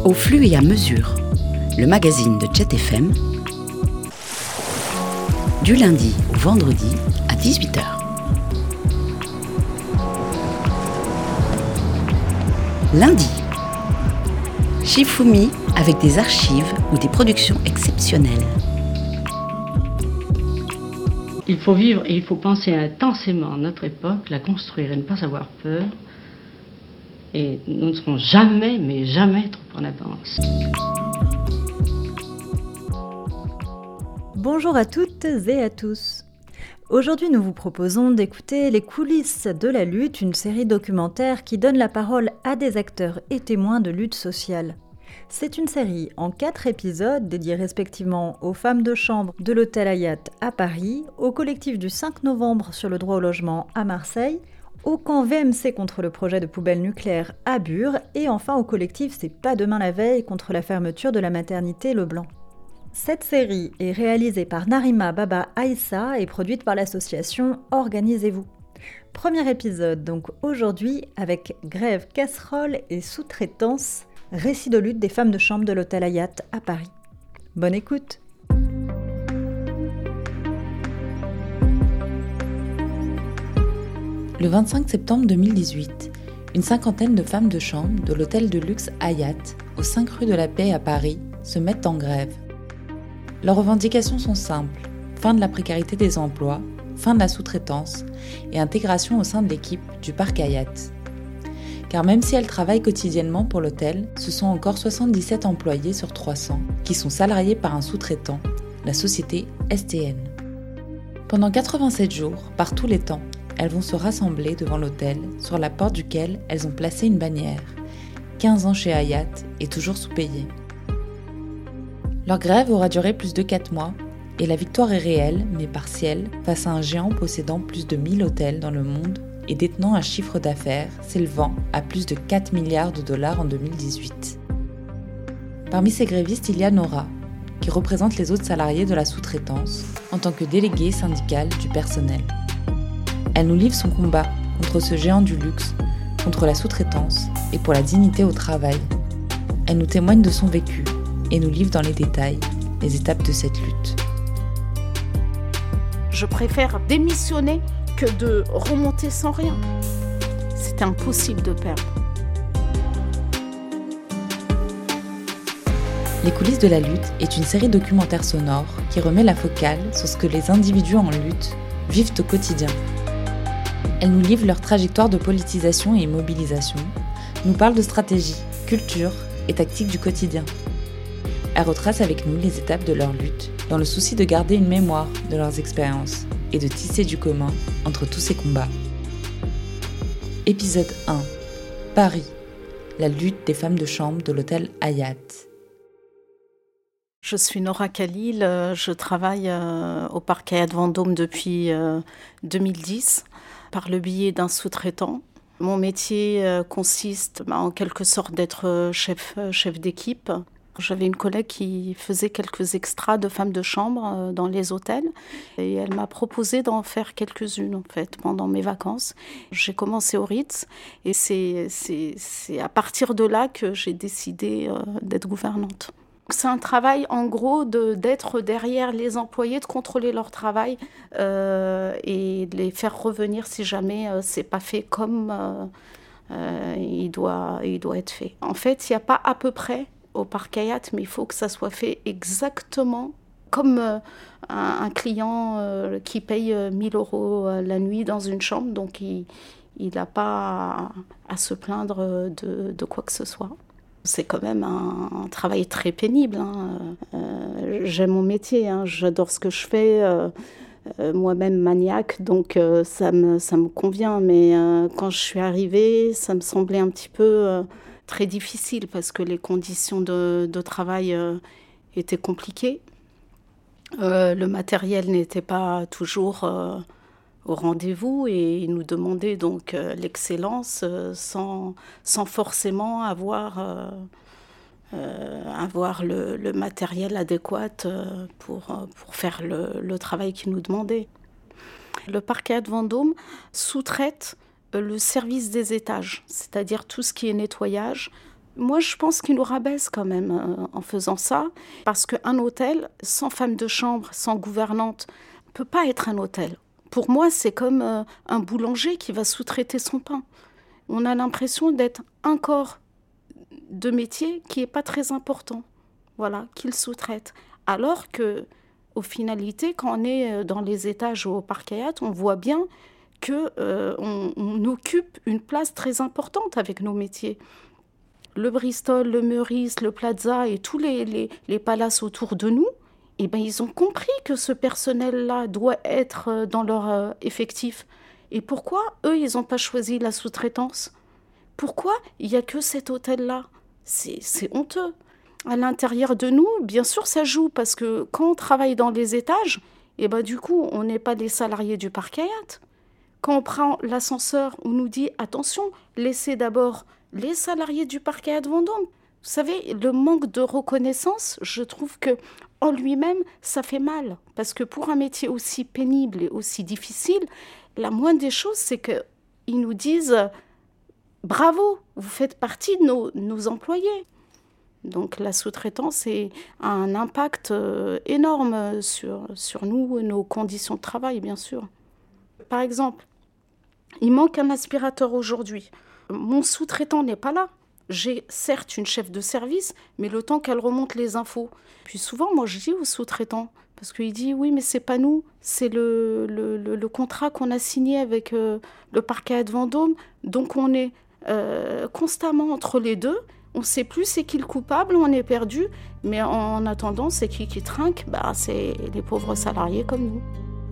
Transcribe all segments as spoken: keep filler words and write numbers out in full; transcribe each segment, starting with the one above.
Au flux et à mesure, le magazine de Jet F M, du lundi au vendredi à dix-huit heures. Lundi, Shifumi avec des archives ou des productions exceptionnelles. Il faut vivre et il faut penser intensément à notre époque, la construire et ne pas avoir peur. Et nous ne serons jamais, mais jamais trop en avance. Bonjour à toutes et à tous. Aujourd'hui, nous vous proposons d'écouter Les coulisses de la lutte, une série documentaire qui donne la parole à des acteurs et témoins de lutte sociale. C'est une série en quatre épisodes dédiés respectivement aux femmes de chambre de l'hôtel Hayat à Paris, au collectif du cinq novembre sur le droit au logement à Marseille, au camp V M C contre le projet de poubelle nucléaire à Bure et enfin au collectif C'est pas demain la veille contre la fermeture de la maternité Leblanc. Cette série est réalisée par Narima Baba Aïssa et produite par l'association Organisez-vous. Premier épisode donc aujourd'hui avec grève, casserole et sous-traitance, récit de lutte des femmes de chambre de l'hôtel Hayat à Paris. Bonne écoute. Le vingt-cinq septembre deux mille dix-huit, une cinquantaine de femmes de chambre de l'hôtel de luxe Hayat, aux cinq rue de la Paix à Paris, se mettent en grève. Leurs revendications sont simples, fin de la précarité des emplois, fin de la sous-traitance et intégration au sein de l'équipe du parc Hayat. Car même si elles travaillent quotidiennement pour l'hôtel, ce sont encore soixante-dix-sept employés sur trois cents qui sont salariés par un sous-traitant, la société S T N. Pendant quatre-vingt-sept jours, par tous les temps, elles vont se rassembler devant l'hôtel, sur la porte duquel elles ont placé une bannière. quinze ans chez Hayat et toujours sous-payées. Leur grève aura duré plus de quatre mois et la victoire est réelle, mais partielle, face à un géant possédant plus de mille hôtels dans le monde et détenant un chiffre d'affaires s'élevant à plus de quatre milliards de dollars en deux mille dix-huit. Parmi ces grévistes, il y a Nora, qui représente les autres salariés de la sous-traitance en tant que déléguée syndicale du personnel. Elle nous livre son combat contre ce géant du luxe, contre la sous-traitance et pour la dignité au travail. Elle nous témoigne de son vécu et nous livre dans les détails les étapes de cette lutte. Je préfère démissionner que de remonter sans rien. C'est impossible de perdre. Les coulisses de la lutte est une série documentaire sonore qui remet la focale sur ce que les individus en lutte vivent au quotidien. Elles nous livrent leur trajectoire de politisation et mobilisation, nous parlent de stratégie, culture et tactique du quotidien. Elles retracent avec nous les étapes de leur lutte, dans le souci de garder une mémoire de leurs expériences et de tisser du commun entre tous ces combats. Épisode un. Paris. La lutte des femmes de chambre de l'hôtel Hayat. Je suis Nora Khalil, je travaille au parc Hayat Vendôme depuis deux mille dix. Par le biais d'un sous-traitant. Mon métier euh, consiste bah, en quelque sorte d'être chef, chef d'équipe. J'avais une collègue qui faisait quelques extras de femmes de chambre euh, dans les hôtels et elle m'a proposé d'en faire quelques-unes en fait pendant mes vacances. J'ai commencé au Ritz et c'est, c'est, c'est à partir de là que j'ai décidé euh, d'être gouvernante. C'est un travail, en gros, de, d'être derrière les employés, de contrôler leur travail euh, et de les faire revenir si jamais euh, c'est pas fait comme euh, euh, il doit, il doit être fait. En fait, il n'y a pas à peu près au parc Hayat, mais il faut que ça soit fait exactement comme euh, un, un client euh, qui paye mille euros la nuit dans une chambre, donc il n'a pas à, à se plaindre de, de quoi que ce soit. C'est quand même un, un travail très pénible. Hein. Euh, j'aime mon métier, hein. J'adore ce que je fais. Euh, euh, moi-même maniaque, donc euh, ça, me, ça me convient. Mais euh, quand je suis arrivée, ça me semblait un petit peu euh, très difficile parce que les conditions de, de travail euh, étaient compliquées. Euh, le matériel n'était pas toujours euh, au rendez-vous et ils nous demandaient donc euh, l'excellence euh, sans, sans forcément avoir, euh, euh, avoir le, le matériel adéquat euh, pour, pour faire le, le travail qu'ils nous demandaient. Le parc Hayat Vendôme sous-traite le service des étages, c'est-à-dire tout ce qui est nettoyage, Moi, je pense qu'ils nous rabaissent quand même euh, en faisant ça, parce qu'un hôtel sans femme de chambre, sans gouvernante, ne peut pas être un hôtel. Pour moi, c'est comme euh, un boulanger qui va sous-traiter son pain. On a l'impression d'être un corps de métier qui n'est pas très important, voilà, qu'il sous-traite. Alors que, aux finalités, quand on est dans les étages au Parc Hayat, on voit bien qu'on euh, on occupe une place très importante avec nos métiers. Le Bristol, le Meurice, le Plaza et tous les, les, les palaces autour de nous, eh ben, ils ont compris que ce personnel-là doit être dans leur euh, effectif. Et pourquoi, eux, ils n'ont pas choisi la sous-traitance ? Pourquoi il n'y a que cet hôtel-là ? C'est, c'est honteux. À l'intérieur de nous, bien sûr, ça joue, parce que quand on travaille dans les étages, eh ben, du coup, on n'est pas des salariés du Parc Hayat. Quand on prend l'ascenseur, on nous dit « Attention, laissez d'abord les salariés du Parc Hayat Vendôme ». Vous savez, le manque de reconnaissance, je trouve que en lui-même, ça fait mal. Parce que pour un métier aussi pénible et aussi difficile, la moindre des choses, c'est qu'ils nous disent « Bravo, vous faites partie de nos, nos employés ». Donc la sous-traitance a un impact énorme sur, sur nous et nos conditions de travail, bien sûr. Par exemple, il manque un aspirateur aujourd'hui. Mon sous-traitant n'est pas là. J'ai certes une chef de service, mais le temps qu'elle remonte les infos. Puis souvent, moi, je dis au sous-traitant, parce qu'il dit, oui, mais c'est pas nous, c'est le, le, le, le contrat qu'on a signé avec euh, le Parc Hayat Vendôme. Donc on est euh, constamment entre les deux. On ne sait plus c'est qui le coupable, on est perdu. Mais en attendant, c'est qui qui trinque ? Bah, c'est les pauvres salariés comme nous.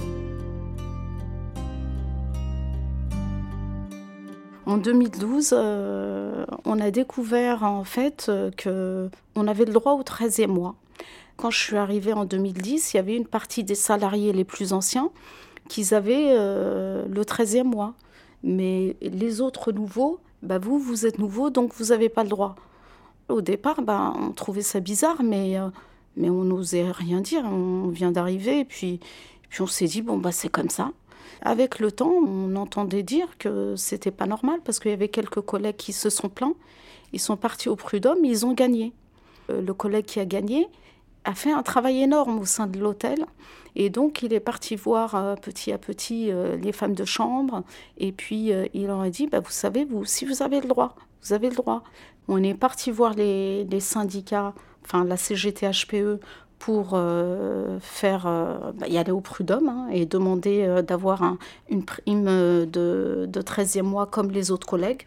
En deux mille douze, euh, on a découvert en fait euh, qu'on avait le droit au treizième mois. Quand je suis arrivée en deux mille dix, il y avait une partie des salariés les plus anciens qui avaient euh, le treizième mois. Mais les autres nouveaux, bah vous, vous êtes nouveaux, donc vous n'avez pas le droit. Au départ, bah, on trouvait ça bizarre, mais, euh, mais on n'osait rien dire. On vient d'arriver et puis, puis on s'est dit, bon, bah, c'est comme ça. Avec le temps, on entendait dire que c'était pas normal parce qu'il y avait quelques collègues qui se sont plaints. Ils sont partis au prud'homme, ils ont gagné. Le collègue qui a gagné a fait un travail énorme au sein de l'hôtel. Et donc, il est parti voir euh, petit à petit euh, les femmes de chambre. Et puis, euh, il leur a dit, bah, vous savez, vous, si vous avez le droit, vous avez le droit. On est parti voir les, les syndicats, enfin la C G T H P E, pour euh, faire, euh, bah, y aller au prud'homme hein, et demander euh, d'avoir un, une prime de, de treizième mois comme les autres collègues.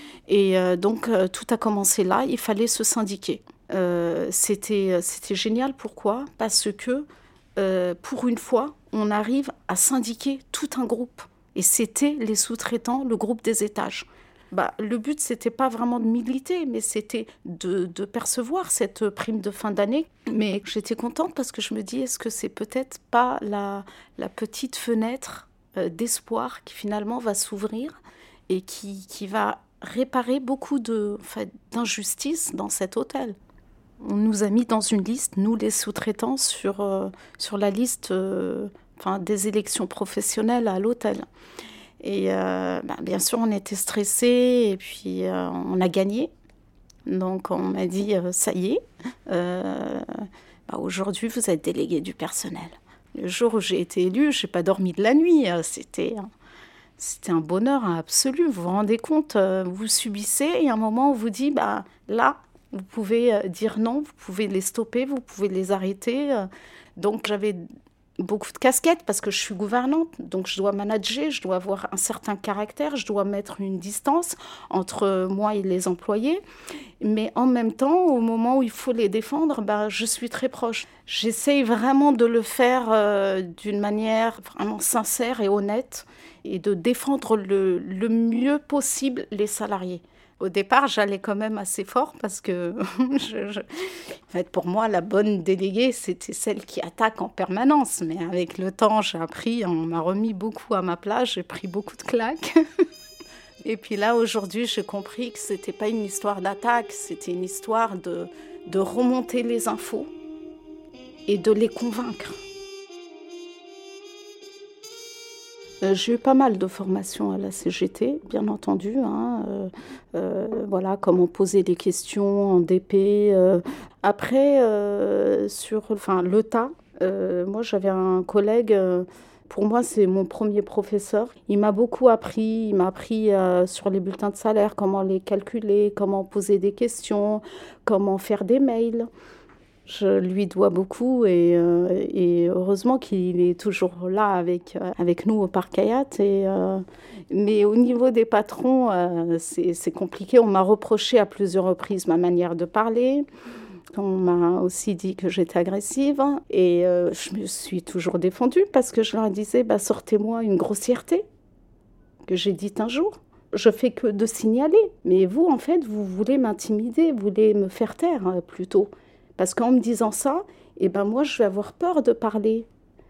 Et euh, donc, euh, tout a commencé là, il fallait se syndiquer. Euh, c'était, c'était génial, pourquoi ? Parce que, euh, pour une fois, on arrive à syndiquer tout un groupe. Et c'était les sous-traitants, le groupe des étages. Bah, le but, c'était pas vraiment de militer, mais c'était de, de percevoir cette prime de fin d'année. Mais j'étais contente parce que je me dis, est-ce que c'est peut-être pas la, la petite fenêtre euh, d'espoir qui finalement va s'ouvrir et qui, qui va réparer beaucoup de, enfin, d'injustices dans cet hôtel. On nous a mis dans une liste, nous les sous-traitants, sur, euh, sur la liste euh, enfin, des élections professionnelles à l'hôtel. Et euh, bah, bien sûr, on était stressés et puis euh, on a gagné. Donc, on m'a dit, euh, ça y est, euh, bah, aujourd'hui, vous êtes délégué du personnel. Le jour où j'ai été élue, je n'ai pas dormi de la nuit. C'était, c'était un bonheur absolu. Vous vous rendez compte, vous subissez et à un moment, on vous dit, bah, là, vous pouvez dire non, vous pouvez les stopper, vous pouvez les arrêter. Donc, j'avais beaucoup de casquettes parce que je suis gouvernante, donc je dois manager, je dois avoir un certain caractère, je dois mettre une distance entre moi et les employés. Mais en même temps, au moment où il faut les défendre, ben, je suis très proche. J'essaye vraiment de le faire euh, d'une manière vraiment sincère et honnête et de défendre le, le mieux possible les salariés. Au départ, j'allais quand même assez fort parce que, je, je... en fait, pour moi, la bonne déléguée, c'était celle qui attaque en permanence. Mais avec le temps, j'ai appris, on m'a remis beaucoup à ma place, j'ai pris beaucoup de claques. Et puis là, aujourd'hui, j'ai compris que c'était pas une histoire d'attaque, c'était une histoire de, de remonter les infos et de les convaincre. Euh, j'ai eu pas mal de formations à la C G T, bien entendu. Hein, euh, euh, voilà, comment poser des questions en D P. Euh. Après, euh, sur enfin, l'E T A, euh, moi j'avais un collègue, euh, pour moi c'est mon premier professeur. Il m'a beaucoup appris, il m'a appris euh, sur les bulletins de salaire, comment les calculer, comment poser des questions, comment faire des mails. Je lui dois beaucoup et, euh, et heureusement qu'il est toujours là avec, euh, avec nous au Parc Hayat. Et, euh, mais au niveau des patrons, euh, c'est, c'est compliqué. On m'a reproché à plusieurs reprises ma manière de parler. On m'a aussi dit que j'étais agressive. Et euh, je me suis toujours défendue parce que je leur disais bah, « sortez-moi une grossièreté que j'ai dite un jour ». Je fais que de signaler. Mais vous, en fait, vous voulez m'intimider, vous voulez me faire taire euh, plutôt. Parce qu'en me disant ça, eh ben moi, je vais avoir peur de parler.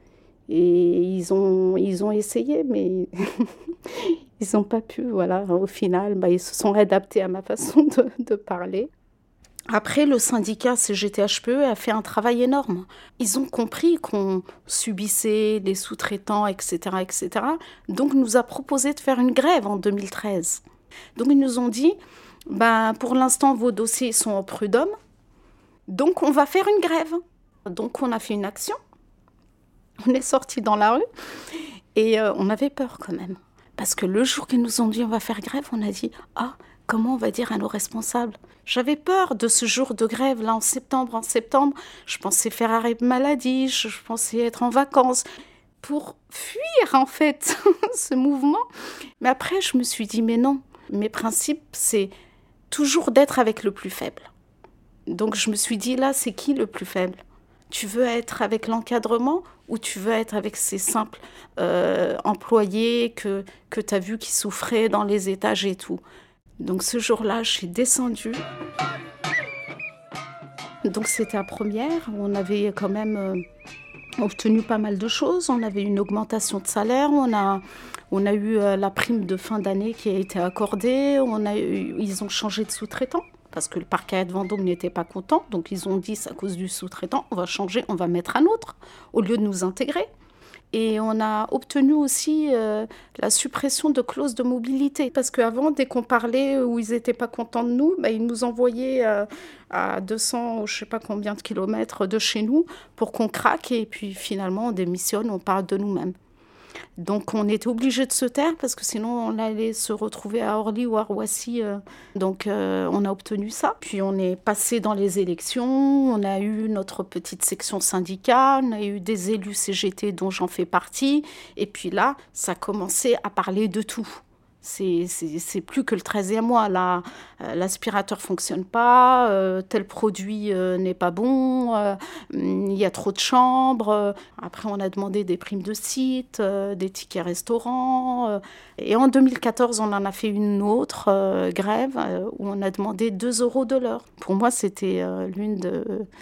Et ils ont, ils ont essayé, mais ils n'ont pas pu. Voilà. Au final, bah, ils se sont adaptés à ma façon de, de parler. Après, le syndicat C G T H P E a fait un travail énorme. Ils ont compris qu'on subissait les sous-traitants, et cetera, et cetera. Donc, nous a proposé de faire une grève en deux mille treize. Donc, ils nous ont dit, bah, pour l'instant, vos dossiers sont au prud'homme. Donc, on va faire une grève. Donc, on a fait une action. On est sortis dans la rue et euh, on avait peur quand même. Parce que le jour qu'ils nous ont dit on va faire grève, on a dit « Ah, comment on va dire à nos responsables ?» J'avais peur de ce jour de grève, là, en septembre. En septembre, je pensais faire arrêt de maladie, je, je pensais être en vacances pour fuir, en fait, ce mouvement. Mais après, je me suis dit « Mais non, mes principes, c'est toujours d'être avec le plus faible. » Donc, je me suis dit, là, c'est qui le plus faible ? Tu veux être avec l'encadrement ou tu veux être avec ces simples euh, employés que, que tu as vus qui souffraient dans les étages et tout ? Donc, ce jour-là, je suis descendue. Donc, c'était la première. On avait quand même euh, obtenu pas mal de choses. On avait une augmentation de salaire. On a, on a eu euh, la prime de fin d'année qui a été accordée. On a eu, ils ont changé de sous-traitant. Parce que le Parc Hayat Vendôme n'était pas content. Donc, ils ont dit, c'est à cause du sous-traitant, on va changer, on va mettre un autre, au lieu de nous intégrer. Et on a obtenu aussi euh, la suppression de clauses de mobilité. Parce qu'avant, dès qu'on parlait où ils n'étaient pas contents de nous, bah, ils nous envoyaient euh, à deux cents, je ne sais pas combien de kilomètres de chez nous, pour qu'on craque. Et puis, finalement, on démissionne, on parle de nous-mêmes. Donc, on était obligés de se taire parce que sinon, on allait se retrouver à Orly ou à Roissy. Euh. Donc, euh, on a obtenu ça. Puis, on est passé dans les élections. On a eu notre petite section syndicale. On a eu des élus C G T dont j'en fais partie. Et puis là, ça a commencé à parler de tout. C'est, c'est, c'est plus que le treizième mois. Là, euh, l'aspirateur ne fonctionne pas, euh, tel produit euh, n'est pas bon, euh, il y a trop de chambres. Euh, après, on a demandé des primes de site, euh, des tickets restaurants. Euh, et en deux mille quatorze, on en a fait une autre euh, grève euh, où on a demandé deux euros de l'heure. Pour moi, c'était euh, l'une de,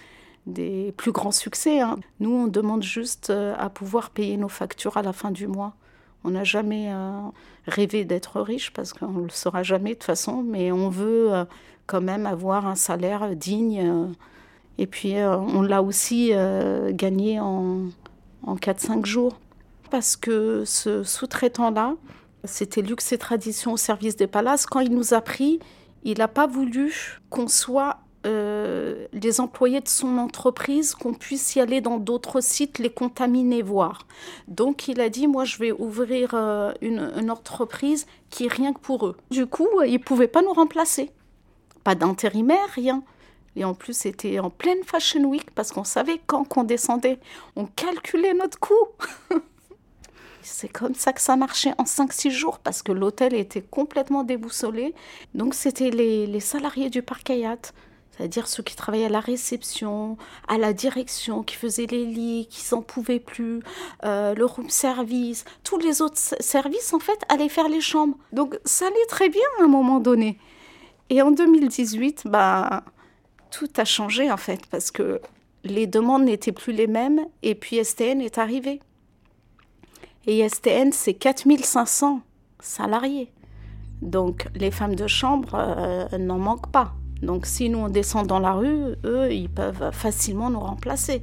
des plus grands succès. Hein. Nous, on demande juste euh, à pouvoir payer nos factures à la fin du mois. On n'a jamais euh, rêvé d'être riche parce qu'on ne le sera jamais de toute façon, mais on veut euh, quand même avoir un salaire digne. Euh, et puis, euh, on l'a aussi euh, gagné en, en quatre à cinq jours. Parce que ce sous-traitant-là, c'était Luxe et Tradition au service des palaces. Quand il nous a pris, il n'a pas voulu qu'on soit euh, les employés de son entreprise, qu'on puisse y aller dans d'autres sites, les contaminer, voir. Donc, il a dit, moi, je vais ouvrir euh, une, une entreprise qui est rien que pour eux. Du coup, il ne pouvait pas nous remplacer. Pas d'intérimaire, rien. Et en plus, c'était en pleine Fashion Week, parce qu'on savait quand qu'on descendait. On calculait notre coût. C'est comme ça que ça marchait en cinq à six jours, parce que l'hôtel était complètement déboussolé. Donc, c'était les, les salariés du Parc Hayat, c'est-à-dire ceux qui travaillaient à la réception, à la direction, qui faisaient les lits, qui s'en pouvaient plus, euh, le room service, tous les autres services, en fait, allaient faire les chambres. Donc, ça allait très bien à un moment donné. Et en deux mille dix-huit, bah, tout a changé, en fait, parce que les demandes n'étaient plus les mêmes, et puis S T N est arrivé. Et S T N, c'est quatre mille cinq cents salariés. Donc, les femmes de chambre euh, n'en manquent pas. Donc, si nous, on descend dans la rue, eux, ils peuvent facilement nous remplacer.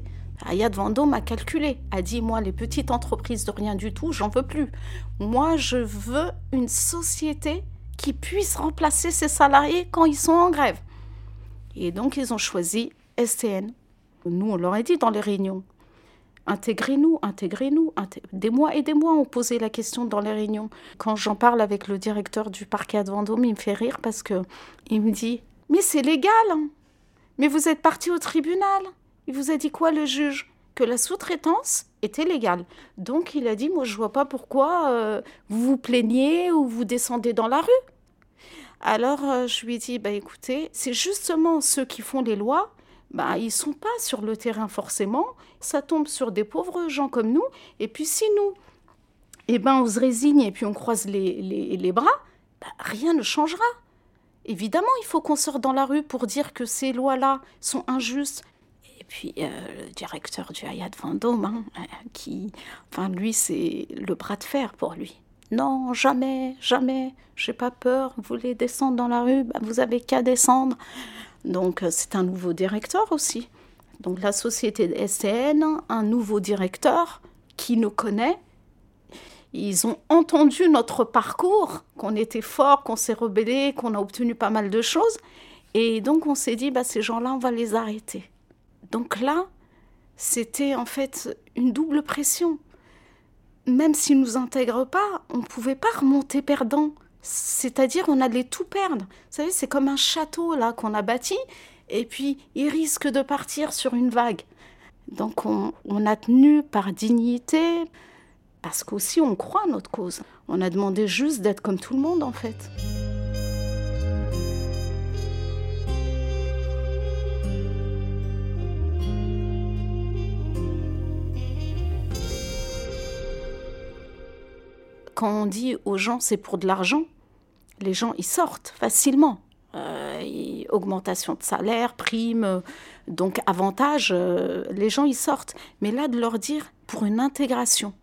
Ayat Vendôme a calculé, a dit, moi, les petites entreprises de rien du tout, j'en veux plus. Moi, je veux une société qui puisse remplacer ses salariés quand ils sont en grève. Et donc, ils ont choisi S T N. Nous, on leur a dit dans les réunions, intégrez-nous, intégrez-nous. Inté- des mois et des mois, on posait la question dans les réunions. Quand j'en parle avec le directeur du parquet de Vendôme, il me fait rire parce qu'il me dit, mais c'est légal, hein. Mais vous êtes parti au tribunal. Il vous a dit quoi, le juge? Que la sous-traitance était légale. Donc, il a dit, moi, je vois pas pourquoi euh, vous vous plaignez ou vous descendez dans la rue. Alors, euh, je lui ai dit, bah, écoutez, c'est justement ceux qui font les lois, bah, ils sont pas sur le terrain forcément. Ça tombe sur des pauvres gens comme nous. Et puis, si nous, eh ben, on se résigne et puis on croise les, les, les bras, bah, rien ne changera. Évidemment, il faut qu'on sorte dans la rue pour dire que ces lois-là sont injustes. Et puis, euh, le directeur du Ayat Vendôme, hein, euh, qui, enfin, lui, c'est le bras de fer pour lui. Non, jamais, jamais, j'ai pas peur. Vous voulez descendre dans la rue, bah, vous avez qu'à descendre. Donc, euh, c'est un nouveau directeur aussi. Donc, la société de S T N, un nouveau directeur qui nous connaît. Ils ont entendu notre parcours, qu'on était fort, qu'on s'est rebellé, qu'on a obtenu pas mal de choses. Et donc, on s'est dit, bah, ces gens-là, on va les arrêter. Donc là, c'était en fait une double pression. Même s'ils ne nous intègrent pas, on ne pouvait pas remonter perdant. C'est-à-dire, on allait tout perdre. Vous savez, c'est comme un château là qu'on a bâti, et puis il risque de partir sur une vague. Donc, on, on a tenu par dignité, parce qu'aussi on croit à notre cause. On a demandé juste d'être comme tout le monde, en fait. Quand on dit aux gens c'est pour de l'argent, les gens ils sortent facilement. Euh, y, augmentation de salaire, prime, euh, donc avantage, euh, les gens ils sortent. Mais là de leur dire pour une intégration.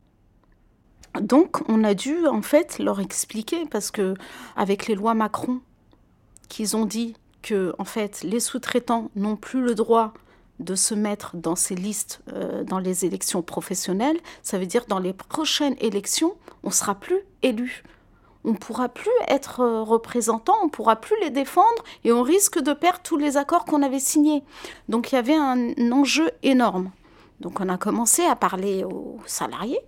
Donc on a dû en fait leur expliquer parce que avec les lois Macron, qu'ils ont dit que en fait les sous-traitants n'ont plus le droit de se mettre dans ces listes euh, dans les élections professionnelles, ça veut dire dans les prochaines élections, on ne sera plus élu. On ne pourra plus être euh, représentant, on ne pourra plus les défendre et on risque de perdre tous les accords qu'on avait signés. Donc il y avait un, un enjeu énorme. Donc on a commencé à parler aux salariés.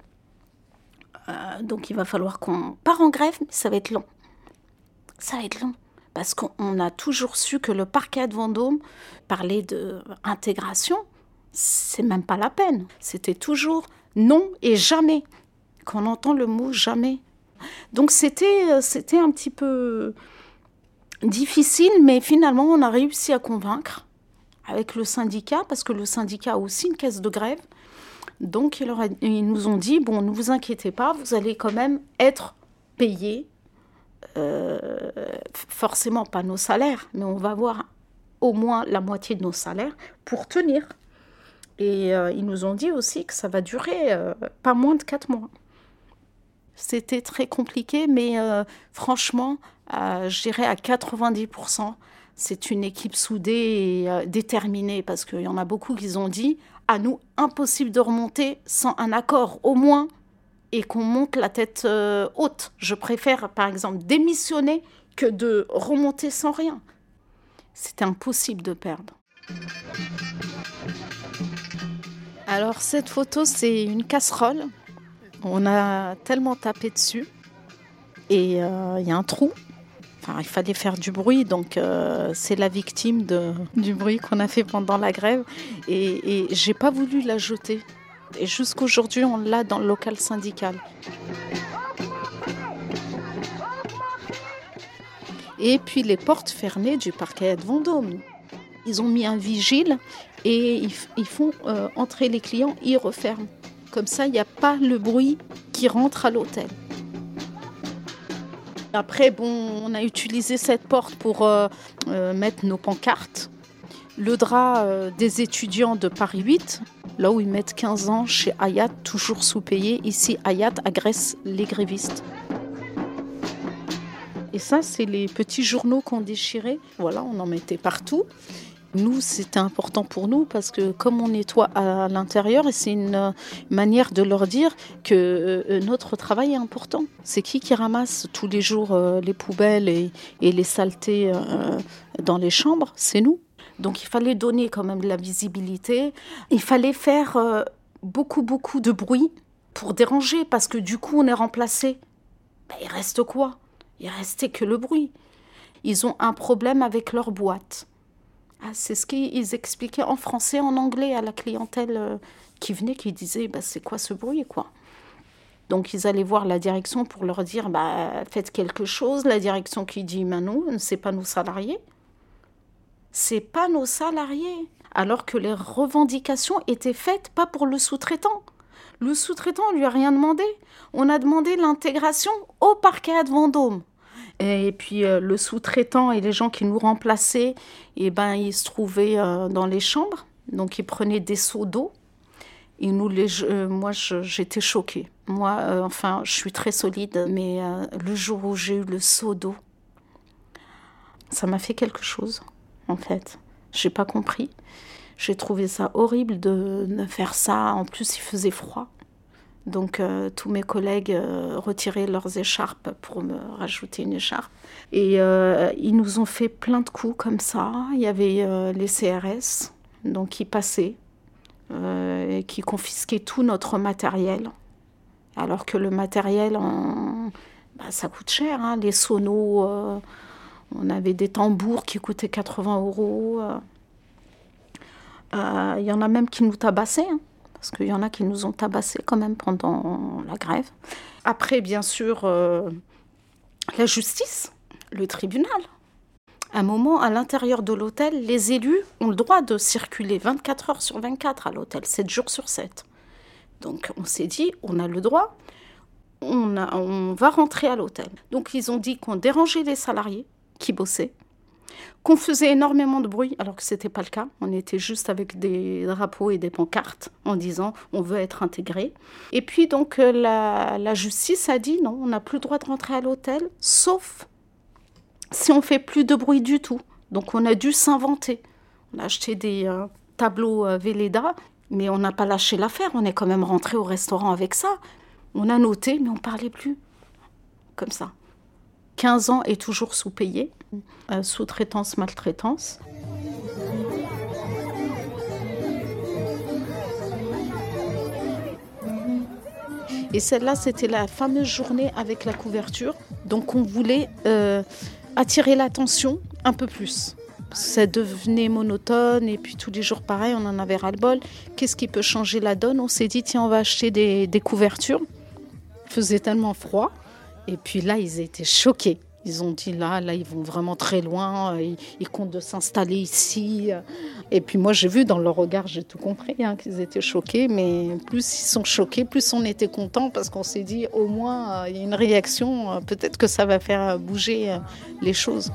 Euh, donc il va falloir qu'on parte en grève, mais ça va être long. Ça va être long. Parce qu'on a toujours su que le parquet de Vendôme parlait d'intégration, c'est même pas la peine. C'était toujours non et jamais. Qu'on entend le mot jamais. Donc c'était, c'était un petit peu difficile, mais finalement on a réussi à convaincre avec le syndicat, parce que le syndicat a aussi une caisse de grève. Donc ils, leur a, ils nous ont dit, bon, ne vous inquiétez pas, vous allez quand même être payés. Euh, forcément pas nos salaires, mais on va avoir au moins la moitié de nos salaires pour tenir. Et euh, ils nous ont dit aussi que ça va durer euh, pas moins de quatre mois. C'était très compliqué, mais euh, franchement, euh, je dirais à quatre-vingt-dix pour cent, c'est une équipe soudée et euh, déterminée, parce qu'il y en a beaucoup qui ont dit, à nous, impossible de remonter sans un accord au moins, et qu'on monte la tête euh, haute. Je préfère, par exemple, démissionner que de remonter sans rien. C'était impossible de perdre. Alors, cette photo, c'est une casserole. On a tellement tapé dessus. Et il euh, y a un trou. Enfin, il fallait faire du bruit, donc euh, c'est la victime de, du bruit qu'on a fait pendant la grève. Et, et j'ai pas voulu la jeter. Et jusqu'aujourd'hui, on l'a dans le local syndical. Et puis les portes fermées du parquet de Vendôme. Ils ont mis un vigile et ils, ils font euh, entrer les clients, ils referment. Comme ça, il n'y a pas le bruit qui rentre à l'hôtel. Après, bon, on a utilisé cette porte pour euh, euh, mettre nos pancartes. Le drap euh, des étudiants de Paris huit, là où ils mettent quinze ans, chez Ayat, toujours sous-payé. Ici, Ayat agresse les grévistes. Et ça, c'est les petits journaux qu'on déchirait. Voilà, on en mettait partout. Nous, c'était important pour nous parce que comme on nettoie à l'intérieur, et c'est une manière de leur dire que euh, notre travail est important. C'est qui qui ramasse tous les jours euh, les poubelles et, et les saletés euh, dans les chambres? C'est nous. Donc il fallait donner quand même de la visibilité. Il fallait faire euh, beaucoup, beaucoup de bruit pour déranger parce que du coup, on est remplacé. Ben, il reste quoi? Il restait que le bruit. Ils ont un problème avec leur boîte. Ah, c'est ce qu'ils expliquaient en français, en anglais à la clientèle euh, qui venait, qui disait bah, « c'est quoi ce bruit ?» quoi. Donc ils allaient voir la direction pour leur dire bah, « faites quelque chose ». La direction qui dit bah, « non, c'est pas nos salariés ». C'est pas nos salariés. Alors que les revendications étaient faites pas pour le sous-traitant. Le sous-traitant, on lui a rien demandé. On a demandé l'intégration au parquet de Vendôme. Et puis euh, le sous-traitant et les gens qui nous remplaçaient, eh ben, ils se trouvaient euh, dans les chambres. Donc ils prenaient des seaux d'eau. Et nous, les, euh, moi, je, j'étais choquée. Moi, euh, enfin, je suis très solide, mais euh, le jour où j'ai eu le seau d'eau, ça m'a fait quelque chose, en fait. J'ai pas compris. J'ai trouvé ça horrible de, de faire ça. En plus, il faisait froid. Donc, euh, tous mes collègues euh, retiraient leurs écharpes pour me rajouter une écharpe. Et euh, ils nous ont fait plein de coups comme ça. Il y avait euh, les C R S, donc qui passaient, euh, et qui confisquaient tout notre matériel. Alors que le matériel, on... bah, ça coûte cher. Hein. Les sonos, euh, on avait des tambours qui coûtaient quatre-vingts euros. Il euh, y en a même qui nous tabassaient. Hein. Parce qu'il y en a qui nous ont tabassés quand même pendant la grève. Après, bien sûr, euh, la justice, le tribunal. À un moment, à l'intérieur de l'hôtel, les élus ont le droit de circuler vingt-quatre heures sur vingt-quatre à l'hôtel, sept jours sur sept. Donc on s'est dit, on a le droit, on, a, on va rentrer à l'hôtel. Donc ils ont dit qu'on dérangeait les salariés qui bossaient, qu'on faisait énormément de bruit, alors que ce n'était pas le cas. On était juste avec des drapeaux et des pancartes en disant « on veut être intégré ». Et puis donc la, la justice a dit « non, on n'a plus le droit de rentrer à l'hôtel, sauf si on ne fait plus de bruit du tout ». Donc on a dû s'inventer. On a acheté des euh, tableaux euh, Velleda, mais on n'a pas lâché l'affaire. On est quand même rentré au restaurant avec ça. On a noté, mais on ne parlait plus. Comme ça. quinze ans et toujours sous-payé, euh, sous-traitance, maltraitance. Et celle-là, c'était la fameuse journée avec la couverture. Donc on voulait euh, attirer l'attention un peu plus. Ça devenait monotone et puis tous les jours pareil, on en avait ras-le-bol. Qu'est-ce qui peut changer la donne? On s'est dit, tiens, on va acheter des, des couvertures. Il faisait tellement froid. Et puis là, ils étaient choqués. Ils ont dit, là, là, ils vont vraiment très loin. Ils, ils comptent de s'installer ici. Et puis moi, j'ai vu dans leur regard, j'ai tout compris, hein, qu'ils étaient choqués. Mais plus ils sont choqués, plus on était contents parce qu'on s'est dit, au moins, il y a une réaction. Peut-être que ça va faire bouger les choses.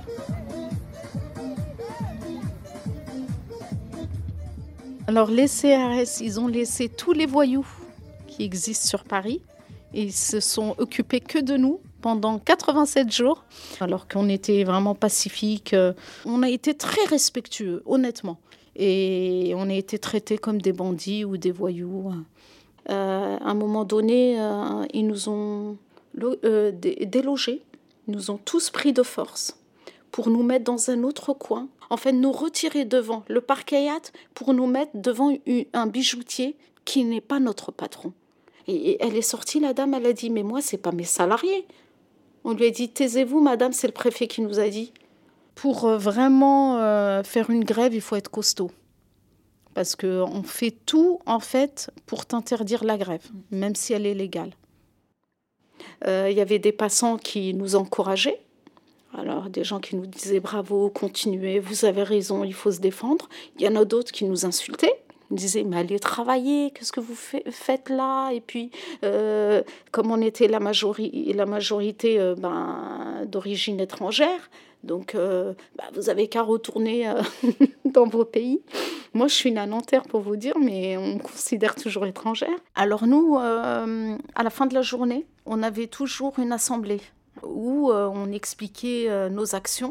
Alors, les C R S, ils ont laissé tous les voyous qui existent sur Paris. Et ils se sont occupés que de nous pendant quatre-vingt-sept jours, alors qu'on était vraiment pacifiques. On a été très respectueux, honnêtement. Et on a été traités comme des bandits ou des voyous. Euh, à un moment donné, euh, ils nous ont euh, délogés. Ils nous ont tous pris de force pour nous mettre dans un autre coin. En fait, nous retirer devant le parquet Hayat pour nous mettre devant un bijoutier qui n'est pas notre patron. Et elle est sortie, la dame, elle a dit « mais moi, c'est pas mes salariés ». On lui a dit « taisez-vous, madame, c'est le préfet qui nous a dit ». Pour euh, vraiment euh, faire une grève, il faut être costaud. Parce qu'on fait tout, en fait, pour t'interdire la grève, même si elle est légale. Euh, il y avait des passants qui nous encourageaient. Alors, des gens qui nous disaient « bravo, continuez, vous avez raison, il faut se défendre ». Il y en a d'autres qui nous insultaient. Ils disaient, mais allez travailler, qu'est-ce que vous faites là? Et puis, euh, comme on était la, majori- la majorité euh, ben, d'origine étrangère, donc euh, ben, vous avez qu'à retourner euh, dans vos pays. Moi, je suis une Nanterre pour vous dire, mais on me considère toujours étrangère. Alors nous, euh, à la fin de la journée, on avait toujours une assemblée où euh, on expliquait euh, nos actions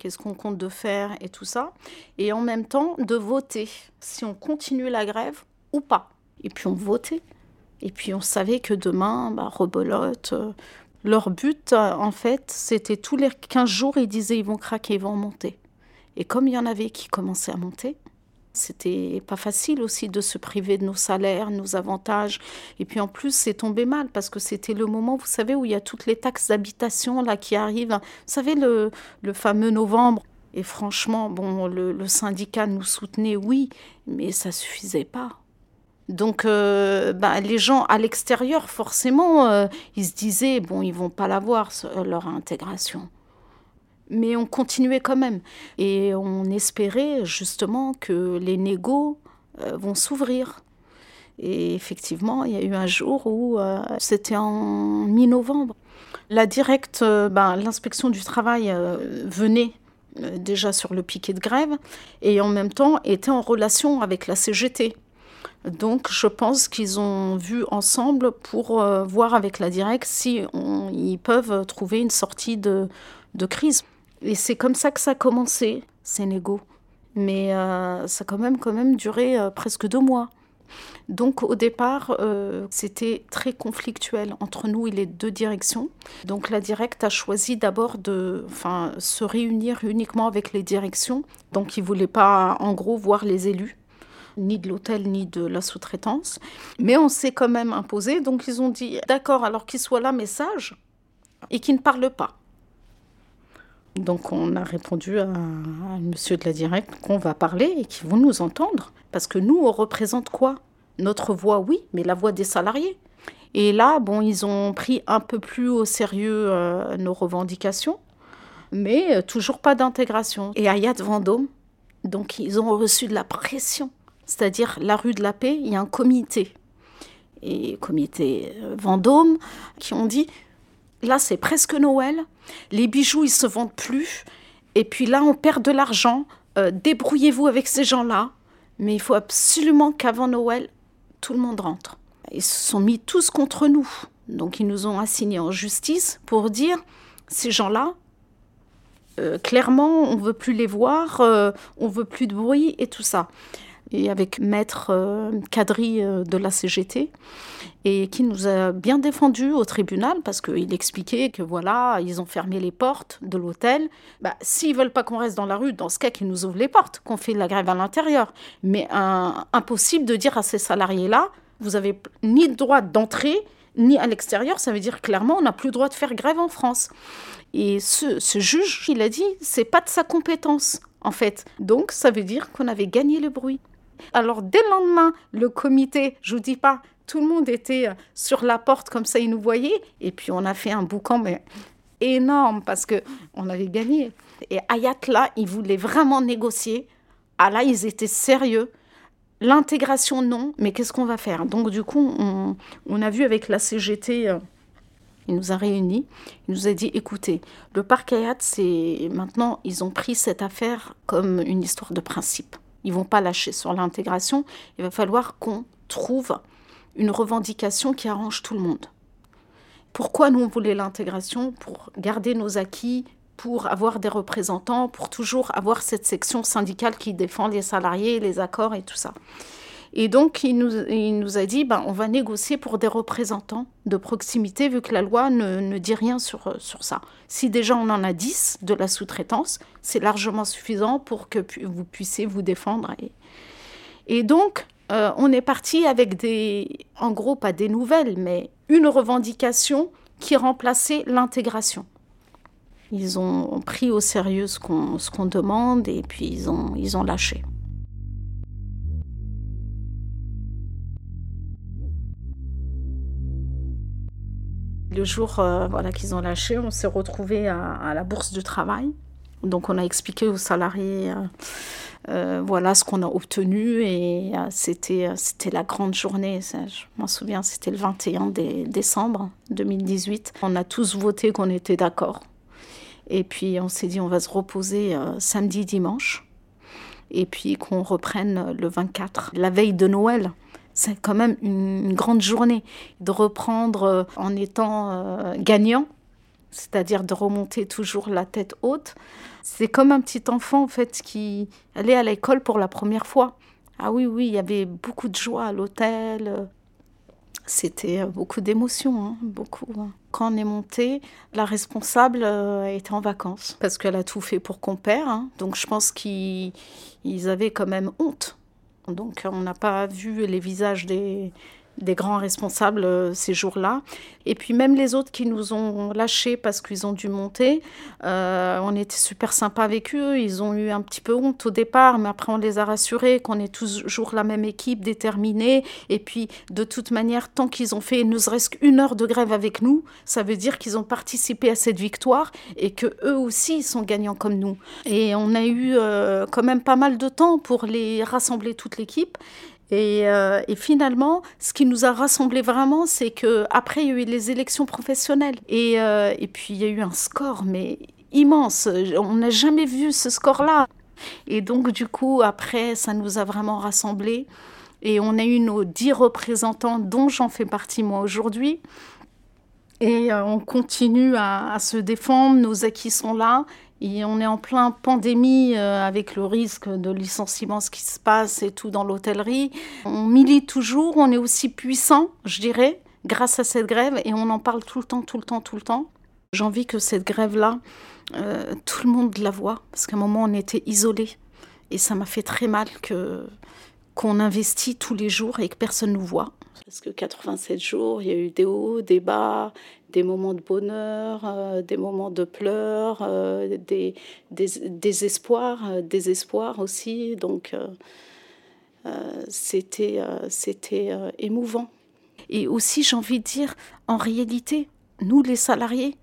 qu'est-ce qu'on compte de faire et tout ça, et en même temps de voter si on continue la grève ou pas. Et puis on votait, et puis on savait que demain, bah, rebelote. Euh, leur but, euh, en fait, c'était tous les quinze jours, ils disaient ils vont craquer, ils vont monter. Et comme il y en avait qui commençaient à monter, c'était pas facile aussi de se priver de nos salaires, nos avantages. Et puis en plus, c'est tombé mal parce que c'était le moment, vous savez, où il y a toutes les taxes d'habitation là qui arrivent. Vous savez, le, le fameux novembre. Et franchement, bon, le, le syndicat nous soutenait, oui, mais ça suffisait pas. Donc, euh, bah, les gens à l'extérieur, forcément, euh, ils se disaient, bon, ils vont pas l'avoir, leur intégration. Mais on continuait quand même. Et on espérait justement que les négos euh, vont s'ouvrir. Et effectivement, il y a eu un jour où euh, c'était en mi-novembre. La directe, euh, ben, l'inspection du travail euh, venait euh, déjà sur le piquet de grève et en même temps était en relation avec la C G T. Donc je pense qu'ils ont vu ensemble pour euh, voir avec la directe si on, ils peuvent trouver une sortie de, de crise. Et c'est comme ça que ça a commencé, ces négos. Mais euh, ça a quand même, quand même duré euh, presque deux mois. Donc au départ, euh, c'était très conflictuel entre nous et les deux directions. Donc la directe a choisi d'abord de enfin, se réunir uniquement avec les directions. Donc ils ne voulaient pas, en gros, voir les élus, ni de l'hôtel, ni de la sous-traitance. Mais on s'est quand même imposé. Donc ils ont dit, d'accord, alors qu'ils soient là, mais sages, et qu'ils ne parlent pas. Donc on a répondu à, à monsieur de la directe qu'on va parler et qu'ils vont nous entendre. Parce que nous, on représente quoi ? Notre voix, oui, mais la voix des salariés. Et là, bon, ils ont pris un peu plus au sérieux euh, nos revendications, mais euh, toujours pas d'intégration. Et Hayat Vendôme, donc ils ont reçu de la pression. C'est-à-dire, la rue de la Paix, il y a un comité. Et comité euh, Vendôme, qui ont dit... Là, c'est presque Noël. Les bijoux, ils se vendent plus. Et puis là, on perd de l'argent. Euh, débrouillez-vous avec ces gens-là. Mais il faut absolument qu'avant Noël, tout le monde rentre. Ils se sont mis tous contre nous. Donc, ils nous ont assignés en justice pour dire, ces gens-là, euh, clairement, on ne veut plus les voir, euh, on ne veut plus de bruit et tout ça. Et avec maître euh, Kadri euh, de la C G T, et qui nous a bien défendus au tribunal, parce qu'il expliquait que voilà, ils ont fermé les portes de l'hôtel. Bah, s'ils ne veulent pas qu'on reste dans la rue, dans ce cas, qu'ils nous ouvrent les portes, qu'on fait la grève à l'intérieur. Mais un, impossible de dire à ces salariés-là, vous n'avez ni le droit d'entrer, ni à l'extérieur. Ça veut dire clairement, on n'a plus le droit de faire grève en France. Et ce, ce juge, il a dit, c'est pas de sa compétence, en fait. Donc, ça veut dire qu'on avait gagné le bruit. Alors, dès le lendemain, le comité, je vous dis pas, tout le monde était sur la porte, comme ça, ils nous voyaient. Et puis, on a fait un boucan, mais énorme, parce qu'on avait gagné. Et Hayat, là, ils voulaient vraiment négocier. Ah là, ils étaient sérieux. L'intégration, non, mais qu'est-ce qu'on va faire ? Donc, du coup, on, on a vu avec la C G T... Euh, il nous a réunis, il nous a dit, écoutez, le parc Hayat, c'est... maintenant, ils ont pris cette affaire comme une histoire de principe. Ils ne vont pas lâcher sur l'intégration. Il va falloir qu'on trouve une revendication qui arrange tout le monde. Pourquoi nous, on voulait l'intégration ? Pour garder nos acquis, pour avoir des représentants, pour toujours avoir cette section syndicale qui défend les salariés, les accords et tout ça. Et donc, il nous, il nous a dit, ben, on va négocier pour des représentants de proximité, vu que la loi ne, ne dit rien sur, sur ça. Si déjà on en a dix de la sous-traitance, c'est largement suffisant pour que pu, vous puissiez vous défendre. Et, et donc, euh, on est parti avec des, en gros, pas des nouvelles, mais une revendication qui remplaçait l'intégration. Ils ont pris au sérieux ce qu'on, ce qu'on demande et puis ils ont, ils ont lâché. Le jour euh, voilà, qu'ils ont lâché, on s'est retrouvés à, à la bourse du travail. Donc on a expliqué aux salariés euh, euh, voilà ce qu'on a obtenu et euh, c'était, c'était la grande journée. Ça, je m'en souviens, c'était le vingt et un décembre deux mille dix-huit. On a tous voté qu'on était d'accord. Et puis on s'est dit on va se reposer euh, samedi, dimanche. Et puis qu'on reprenne le vingt-quatre, la veille de Noël. C'est quand même une, une grande journée de reprendre euh, en étant euh, gagnant. c'est-à-dire de remonter toujours la tête haute. C'est comme un petit enfant en fait qui allait à l'école pour la première fois. Ah oui, oui, il y avait beaucoup de joie à l'hôtel. C'était beaucoup d'émotions, hein, beaucoup. Quand on est monté, la responsable euh, était en vacances parce qu'elle a tout fait pour qu'on perd. Hein. Donc je pense qu'ils ils avaient quand même honte. Donc on n'a pas vu les visages des... des grands responsables euh, ces jours-là. Et puis même les autres qui nous ont lâchés parce qu'ils ont dû monter, euh, on était super sympa avec eux. Ils ont eu un petit peu honte au départ, mais après on les a rassurés qu'on est toujours la même équipe, déterminée. Et puis de toute manière, tant qu'ils ont fait ne serait-ce qu'une heure de grève avec nous, ça veut dire qu'ils ont participé à cette victoire et qu'eux aussi ils sont gagnants comme nous. Et on a eu euh, quand même pas mal de temps pour les rassembler toute l'équipe. Et, euh, et finalement, ce qui nous a rassemblés vraiment, c'est qu'après, il y a eu les élections professionnelles. Et, euh, et puis, il y a eu un score, mais immense. On n'a jamais vu ce score-là. Et donc, du coup, après, ça nous a vraiment rassemblés. Et on a eu nos dix représentants, dont j'en fais partie, moi, aujourd'hui. Et euh, on continue à, à se défendre. Nos acquis sont là. Et on est en plein pandémie euh, avec le risque de licenciement, ce qui se passe et tout dans l'hôtellerie. On milite toujours, on est aussi puissant, je dirais, grâce à cette grève. Et on en parle tout le temps, tout le temps, tout le temps. J'ai envie que cette grève-là, euh, tout le monde la voit. Parce qu'à un moment, on était isolés. Et ça m'a fait très mal que, qu'on investit tous les jours et que personne ne nous voit. Parce que quatre-vingt-sept jours, il y a eu des hauts, des bas, des moments de bonheur, euh, des moments de pleurs, euh, des, des, des espoirs, euh, des espoirs aussi. Donc, euh, euh, c'était, euh, c'était euh, émouvant. Et aussi, j'ai envie de dire, en réalité, nous, les salariés,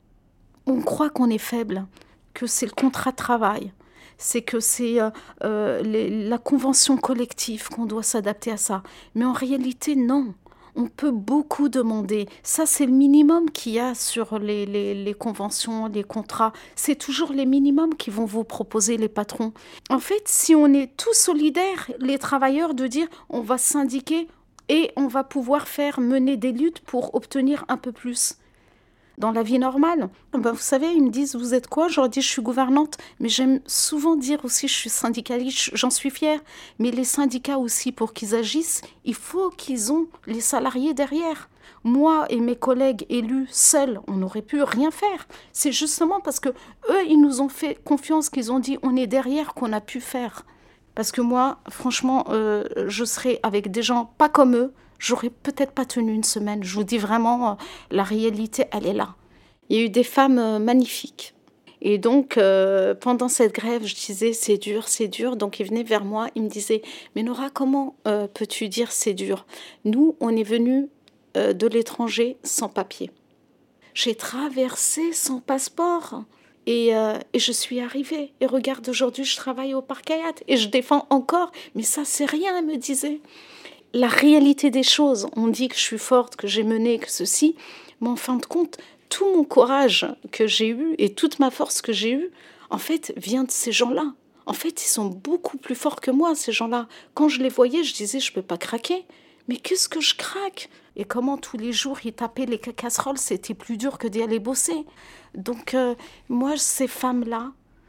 on croit qu'on est faible, que c'est le contrat de travail. C'est que c'est euh, euh, les, la convention collective qu'on doit s'adapter à ça. Mais en réalité, non. On peut beaucoup demander. Ça, c'est le minimum qu'il y a sur les, les, les conventions, les contrats. C'est toujours les minimums qui vont vous proposer les patrons. En fait, si on est tous solidaires, les travailleurs, de dire on va syndiquer et on va pouvoir faire mener des luttes pour obtenir un peu plus. Dans la vie normale, ben vous savez, ils me disent, vous êtes quoi ? Je leur dis, je suis gouvernante. Mais j'aime souvent dire aussi, je suis syndicaliste, j'en suis fière. Mais les syndicats aussi, pour qu'ils agissent, il faut qu'ils ont les salariés derrière. Moi et mes collègues élus seuls, on n'aurait pu rien faire. C'est justement parce que eux, ils nous ont fait confiance, qu'ils ont dit, on est derrière, qu'on a pu faire. Parce que moi, franchement, euh, je serais avec des gens pas comme eux. J'aurais peut-être pas tenu une semaine. Je vous dis vraiment, euh, la réalité, elle est là. Il y a eu des femmes euh, magnifiques. Et donc, euh, pendant cette grève, je disais, c'est dur, c'est dur. Donc, ils venaient vers moi, ils me disaient, mais Nora, comment euh, peux-tu dire c'est dur ? Nous, on est venus euh, de l'étranger sans papier. J'ai traversé sans passeport. Et, euh, et je suis arrivée. Et regarde, aujourd'hui, je travaille au Parc Hayat. Et je défends encore. Mais ça, c'est rien, elle me disait. La réalité des choses, on dit que je suis forte, que j'ai mené, que ceci, mais en fin de compte, tout mon courage que j'ai eu et toute ma force que j'ai eue, en fait, vient de ces gens-là. En fait, ils sont beaucoup plus forts que moi, ces gens-là. Quand je les voyais, je disais, je ne peux pas craquer. Mais qu'est-ce que je craque ? Et comment tous les jours, ils tapaient les casseroles, c'était plus dur que d'y aller bosser. Donc, euh, moi, ces femmes-là,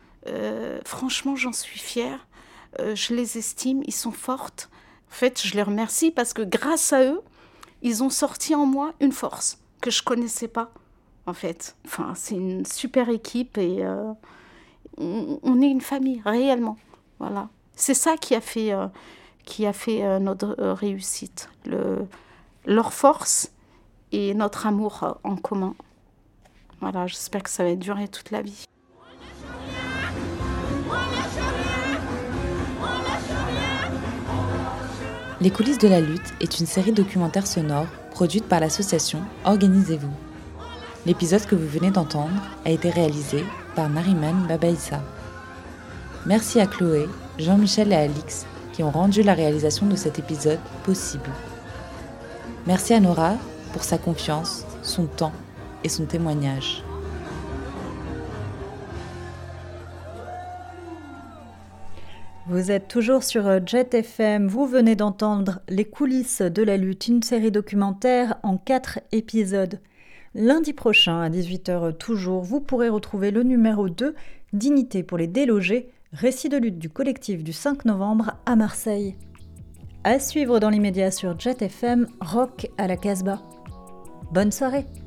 euh, franchement, j'en suis fière. Euh, je les estime, ils sont fortes. En fait, je les remercie parce que grâce à eux, ils ont sorti en moi une force que je ne connaissais pas, en fait. Enfin, c'est une super équipe et euh, on, on est une famille, réellement. Voilà. C'est ça qui a fait, euh, qui a fait euh, notre euh, réussite. Le, leur force et notre amour euh, en commun. Voilà, j'espère que ça va durer toute la vie. Les coulisses de la lutte est une série documentaire sonore produite par l'association Organisez-vous. L'épisode que vous venez d'entendre a été réalisé par Nariman Babaïssa. Merci à Chloé, Jean-Michel et Alix qui ont rendu la réalisation de cet épisode possible. Merci à Nora pour sa confiance, son temps et son témoignage. Vous êtes toujours sur Jet F M, vous venez d'entendre Les coulisses de la lutte, une série documentaire en quatre épisodes. Lundi prochain, à dix-huit heures toujours, vous pourrez retrouver le numéro deux, Dignité pour les délogés, récit de lutte du collectif du cinq novembre à Marseille. À suivre dans l'immédiat sur Jet F M, Rock à la Casbah. Bonne soirée!